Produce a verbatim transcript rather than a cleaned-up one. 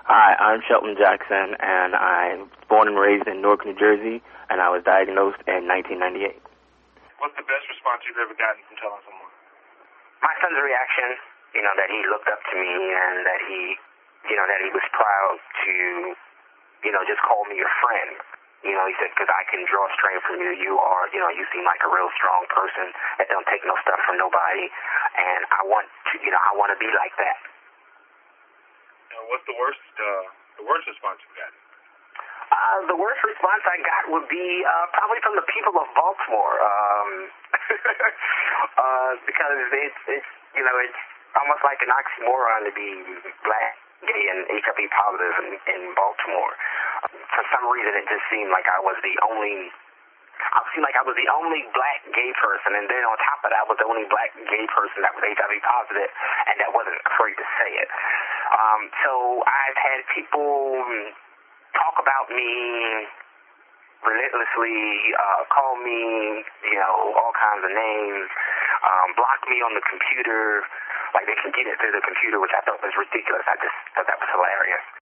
Hi, I'm Shelton Jackson, and I'm born and raised in Newark, New Jersey, and I was diagnosed in nineteen ninety-eight. What's the best response you've ever gotten from telling someone? My son's reaction, you know, that he looked up to me and that he, you know, that he was proud to, you know, just call me your friend. You know, he said, because I can draw strength from you. You are, you know, you seem like a real strong person that don't take no stuff from nobody. And I want to, you know, I want to be like that. Uh, what's the worst, uh, the worst response you've gotten? Uh, the worst response I got would be uh, probably from the people of Baltimore, um, uh, because it's, it's, you know, it's almost like an oxymoron to be black, gay, and H I V positive in, in Baltimore. For some reason, it just seemed like I was the only, I seemed like I was the only black gay person, and then on top of that, I was the only black gay person that was H I V positive and that wasn't afraid to say it. Um, so I've had people talk about me relentlessly, uh, call me, you know, all kinds of names, um, block me on the computer, like they can get it through the computer, which I thought was ridiculous. I just thought that was hilarious.